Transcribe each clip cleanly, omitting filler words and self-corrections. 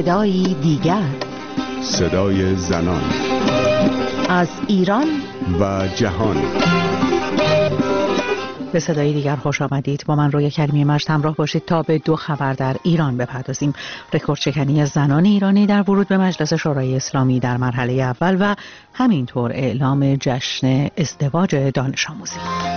صدایی دیگر، صدای زنان از ایران و جهان. به صدای دیگر خوش آمدید. با من رویا کریمی مجد همراه باشید تا به 2 خبر در ایران بپردازیم. رکوردشکنی زنان ایرانی در ورود به مجلس شورای اسلامی در مرحله اول و همینطور اعلام جشن ازدواج دانش آموزی.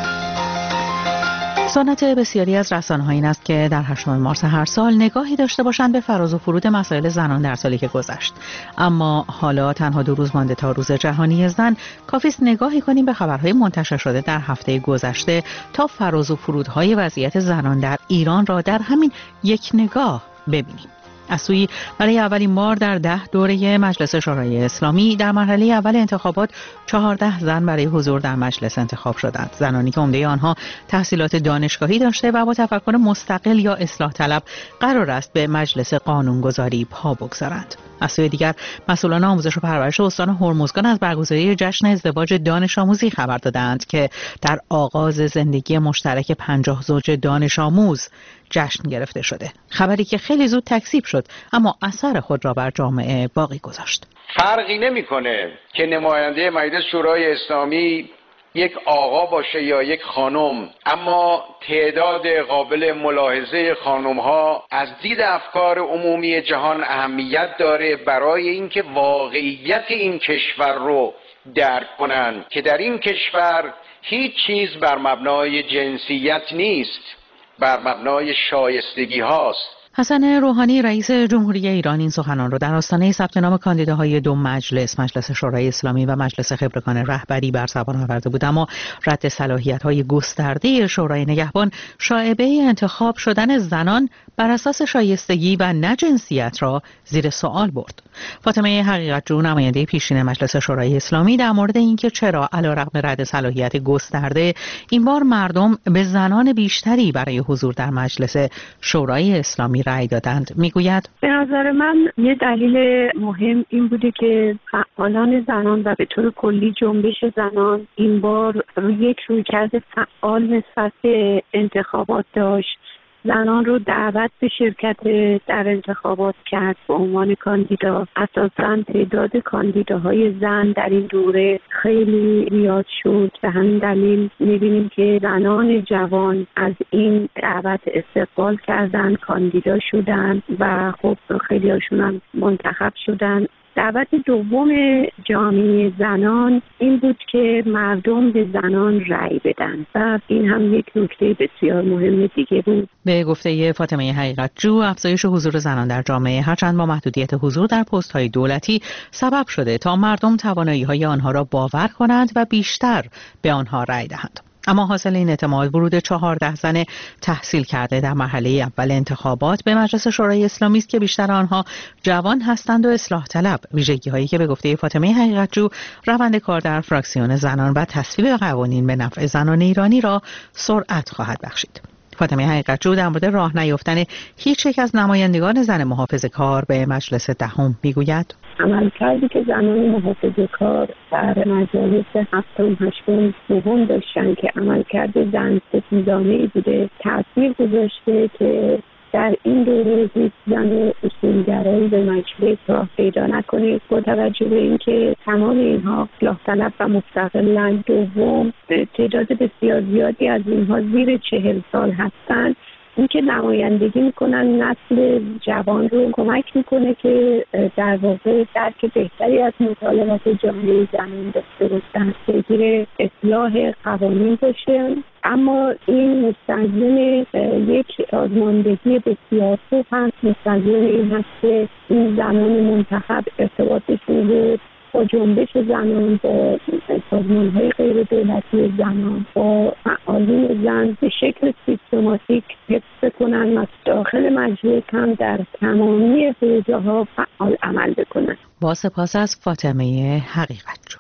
سنت بسیاری از رسانه‌ها این است که در 8 مارس هر سال نگاهی داشته باشند به فراز و فرود مسائل زنان در سالی که گذشت. اما حالا تنها 2 روز مانده تا روز جهانی زن، کافی است نگاهی کنیم به خبرهای منتشر شده در هفته گذشته تا فراز و فرودهای وضعیت زنان در ایران را در همین یک نگاه ببینیم. از سوی برای اولین بار در 10 دوره مجلس شورای اسلامی در مرحله اول انتخابات 14 زن برای حضور در مجلس انتخاب شدند. زنانی که عمده آنها تحصیلات دانشگاهی داشته و با تفکر مستقل یا اصلاح طلب قرار است به مجلس قانونگذاری پا بگذارند. از سوی دیگر مسئولان آموزش و پرورش استان هرمزگان از برگزاری جشن ازدواج دانش آموزی خبر دادند که در آغاز زندگی مشترک 50 زوج دانش آموز جشن گرفته شده. خبری که خیلی زود تکذیب شد اما اثر خود را بر جامعه باقی گذاشت. فرقی نمی‌کنه که نماینده مجلس شورای اسلامی یک آقا باشه یا یک خانم، اما تعداد قابل ملاحظه خانم‌ها از دید افکار عمومی جهان اهمیت داره برای اینکه واقعیت این کشور رو درک کنن که در این کشور هیچ چیز بر مبنای جنسیت نیست، بر مبنای شایستگی هاست. حسن روحانی رئیس جمهوری ایران این سخنان را در آستانه ثبت نام کاندیداهای 2 مجلس شورای اسلامی و مجلس خبرگان رهبری بر زبان آورده بود، اما رد صلاحیت‌های گسترده شورای نگهبان شایعه انتخاب شدن زنان بر اساس شایستگی و نه جنسیت را زیر سوال برد. فاطمه حقیقت‌جو نماینده پیشین مجلس شورای اسلامی در مورد اینکه چرا علیرغم رد صلاحیت گسترده این بار مردم به زنان بیشتری برای حضور در مجلس شورای اسلامی رأی دادند میگوید: به نظر من یه دلیل مهم این بوده که فعالان زنان و به طور کلی جنبش زنان این بار یک رویکرد فعال نسبت به انتخابات داشت. زنان رو دعوت به شرکت در انتخابات کرد به عنوان کاندیدا. اساساً تعداد کاندیداهای زن در این دوره خیلی زیاد شد. به همین دلیل می‌بینیم که زنان جوان از این دعوت استقبال کردن، کاندیدا شدن و خب خیلی هاشون هم منتخب شدن. دعوت دوم جامعه زنان این بود که مردم به زنان رأی بدن و این هم یک نکته بسیار مهم دیگه بود. به گفته فاطمه حقیقت‌جو، افزایش حضور زنان در جامعه هرچند با محدودیت حضور در پست‌های دولتی سبب شده تا مردم توانایی‌های آنها را باور کنند و بیشتر به آنها رأی دهند. اما حاصل این اعتماد ورود 14 زن تحصیل کرده در مرحله اول انتخابات به مجلس شورای اسلامی است که بیشتر آنها جوان هستند و اصلاح طلب، ویژگی‌هایی که به گفته فاطمه حقیقت‌جو روند کار در فراکسیون زنان و تصویب قوانین به نفع زنان ایرانی را سرعت خواهد بخشید. فاطمه حقیقت‌جو در مورد راه نیافتن هیچ یک از نمایندگان زن محافظه‌کار به مجلس دهم میگوید: عملکردی که زنان محافظه‌کار در مجالس 7 و 8 نهم داشتن که عملکرد زن ستیزانه‌ای بوده، تأثیر گذاشته که در این دوره هیچ زن اصولگرایی به مجلس راه پیدا نکنه. با توجه به اینکه تمام اینها اصلاح طلب و مستقلن، دوم تعداد بسیار زیادی از اینها زیر 40 سال هستند، این که نمایندگی میکنن نسل جوان رو کمک میکنه که در واقع درک بهتری از مطالبات جامعه زنان داشته باشن، پیگیر اصلاح قوانین باشه. اما این مستلزم یک سازماندهی بسیار خوب هست، مستلزم این هست که این زنان منتخب ارتباطشون رو با جنبش زنان، با سازمان‌های غیر دولتی زنان، با فعالین زن به شکل سیستماتیک حفظ کنند و داخل مجلس هم در تمامی حوزه‌ها فعال عمل بکنند. با سپاس از فاطمه حقیقت‌جو.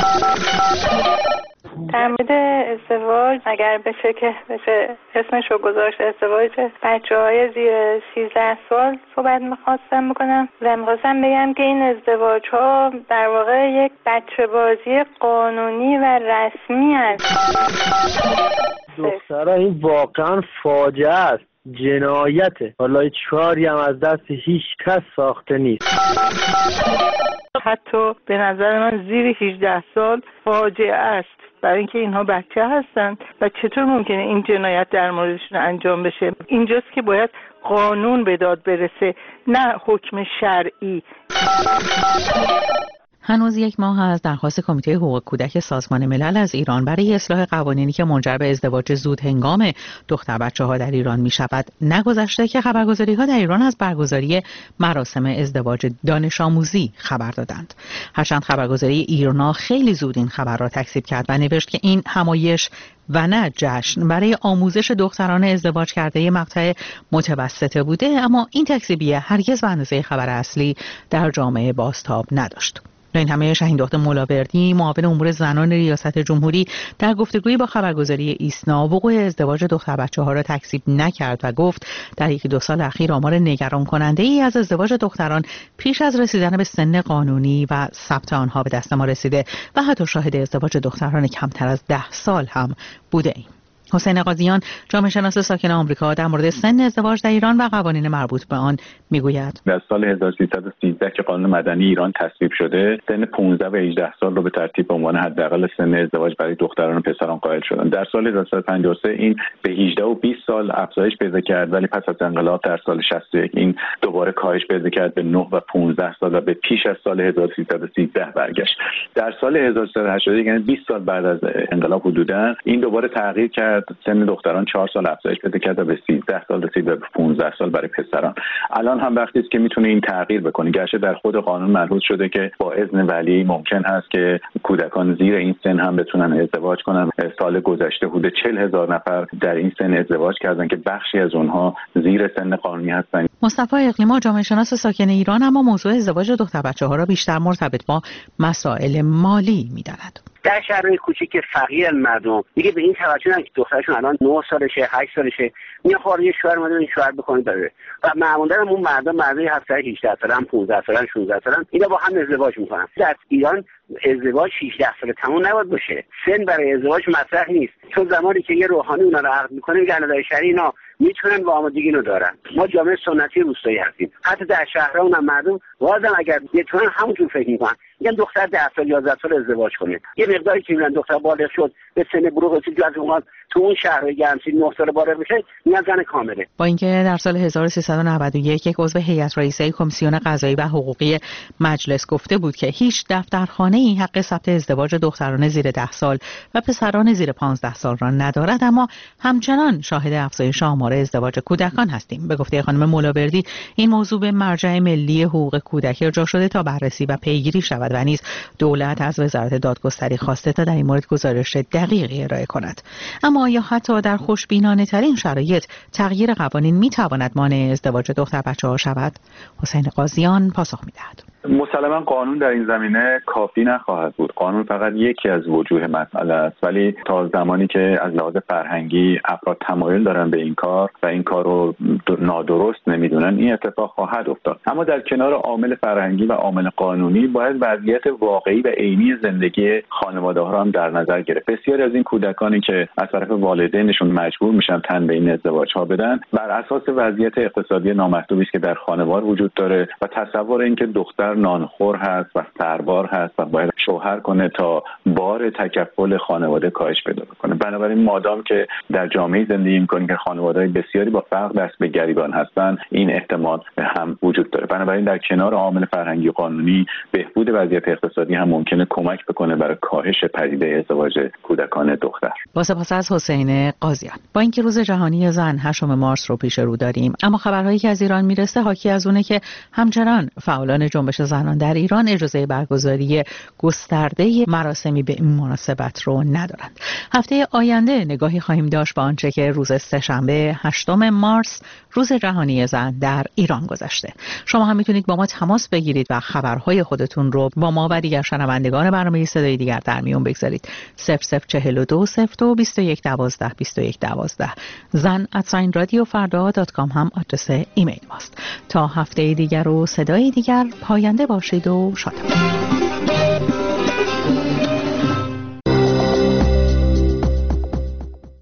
در مورد ازدواج اگر بشه که بشه اسمش رو گذاشت ازدواج بچه‌های زیر 13 سال صحبت می‌خواستم بکنم و می‌خواستم بگم که این ازدواج‌ها در واقع یک بچه بازی قانونی و رسمی است. دخترها این واقعا فاجعه است. جنایته. حالا هیچ کاری هم از دست هیچ کس ساخته نیست. حتی به نظر من زیر 18 سال فاجعه است، برای اینکه اینها بچه هستند و چطور ممکنه این جنایت در موردشون انجام بشه. اینجاست که باید قانون به داد برسه، نه حکم شرعی. هنوز یک ماه از درخواست کمیته حقوق کودک سازمان ملل از ایران برای اصلاح قوانینی که منجر به ازدواج زود هنگام دختر بچه‌ها در ایران می‌شود نگذشته که خبرگزاری‌ها در ایران از برگزاری مراسم ازدواج دانش آموزی خبر دادند. هرچند خبرگزاری ایرنا خیلی زود این خبر را تکذیب کرد و نوشت که این همایش و نه جشن برای آموزش دختران ازدواج کرده مقطع متوسطه بوده، اما این تکذیبیه هرگز به اندازه خبر اصلی در جامعه بازتاب نداشت. این همه شاهین دختر مولاوردی معاون امور زنان ریاست جمهوری در گفتگویی با خبرگزاری ایسنا وقوع ازدواج دختر بچه‌ها را تکذیب نکرد و گفت در 1-2 سال اخیر آمار نگران کننده ای از ازدواج دختران پیش از رسیدن به سن قانونی و ثبت آنها به دست ما رسیده و حتی شاهد ازدواج دختران کمتر از 10 سال هم بوده ایم. حسین قاضیان جامعه شناس ساکن آمریکا در مورد سن ازدواج در ایران و قوانین مربوط به آن میگوید در سال 1313 که قانون مدنی ایران تصویب شده، سن 15 و 18 سال رو به ترتیب به عنوان حداقل سن ازدواج برای دختران و پسران قائل شدند. در سال 1353 این به 18 و 20 سال افزایش پیدا کرد، ولی پس از انقلاب در سال 61 این دوباره کاهش پیدا کرد به 9 و 15 سال و به پیش از سال 1313 برگشت. در سال 1381 یعنی 20 سال بعد از انقلاب حدوداً این دوباره تغییر کرد، سن دختران 4 سال افزایش پیدا کرد و به 13 سال رسید و به 15 سال برای پسران. الان هم وقتی است که میتونه این تغییر بکنه. گرچه در خود قانون ملحوظ شده که با اذن ولی ممکن هست که کودکان زیر این سن هم بتونن ازدواج کنن. سال گذشته حدود 40,000 نفر در این سن ازدواج کردن که بخشی از اونها زیر سن قانونی هستن. مصطفی اقلیما جامعه شناس ساکن ایران اما موضوع ازدواج دختر بچه‌ها را بیشتر مرتبط با مسائل مالی می‌داند. در شهرهای کوچیک فقیر مردم دیگه به این توجه ندارن که دخترشون الان 9 سالشه 8 سالشه میاد خارج شوهر اومده این شوهر بکنه داره و معمولا اون مردای 18 سالن 15 سالن 16 سالن اینا با هم ازدواج میکنن. در ایران ازدواج 18 سال تموم نباید باشه. سن برای ازدواج مطرح نیست، چون زمانی که یه روحانی اونا رو عقد میکنه میگن در شهری اینا میتونن و آمادگی رو دارن. ما جامعه سنتی روستایی هستیم، حتی در شهرها اونم مردم بازم اگر بتونن همونجور فکر میکنن، میگن دختر 10 سال 11 سال ازدواج کنه. یه مقداری که میگن دختر بالغ شد به سن بلوغ رسید از اون تو اون شهرهای گرمسیر 9 سال بالغ بشه میگن زن کامله. با اینکه در سال 1391 یک عضو هیئت رئیسه کمیسیون قضایی و حقوقی مجلس گفته بود که هیچ دفترخانه‌ای حق ثبت ازدواج دختران زیر 10 سال و پسران زیر 15 سال را ندارد، اما همچنان شاهد افزایش آمار ازدواج کودکان هستیم. به گفته خانم مولاوردی این موضوع به مرجع ملی حقوق کودک ارجاع شده تا بررسی و پیگیری شود و نیز دولت از وزارت دادگستری خواسته تا در این مورد گزارش دقیقی ارائه کند. اما آیا حتی در خوشبینانه ترین شرایط تغییر قوانین می تواند مانع ازدواج دختر بچه‌ها شود؟ حسین قاضیان پاسخ می‌دهد. مسلماً قانون در این زمینه کافی نخواهد بود. قانون فقط یکی از وجوه مسئله است، ولی تا زمانی که از لحاظ فرهنگی افراد تمایل دارن به این کار و این کار رو نادرست نمیدونن این اتفاق خواهد افتاد. اما در کنار عامل فرهنگی و عامل قانونی باید وضعیت واقعی و عینی زندگی خانواده‌ها را هم در نظر گرفت. بسیاری از این کودکانی که از طرف والدینشون مجبور میشن تن به این ازدواج‌ها بدن بر اساس وضعیت اقتصادی نامطلوبی است که در خانواده وجود داره و تصور اینکه دختر نانخور هست و سربار هست و باید شوهر کنه تا بار تکفل خانواده کاهش پیدا کنه. بنابراین مادام که در جامعه زندگی می‌کنیم که خانواده‌های بسیاری با فقر دست به گریبان هستن این احتمال هم وجود داره. بنابراین در کنار عامل فرهنگی و قانونی بهبود وضعیت اقتصادی هم ممکنه کمک بکنه برای کاهش پدیده ازدواج کودکان دختر. با سپاس از حسین قاضیان. با اینکه روز جهانی زن 8 مارس رو پیش رو داریم، اما خبرهایی که از ایران میرسه حاکی از اونه که همچنان فعالان جنبش زنان در ایران اجازه برگزاری گسترده مراسمی به این مناسبت رو ندارند. هفته آینده نگاهی خواهیم داشت به آنچه که روز سه‌شنبه 8 مارس روز جهانی زن در ایران گذشته. شما هم میتونید با ما تماس بگیرید و خبرهای خودتون رو با ما و دیگر شنوندگان برنامه صدای دیگر در میون بگذارید. 0042 02 21 12 21 12 zan@radiofarda.com هم آدرس ایمیل ماست. تا هفته دیگر و صدای دیگر پاینده باشید و شاد باشید.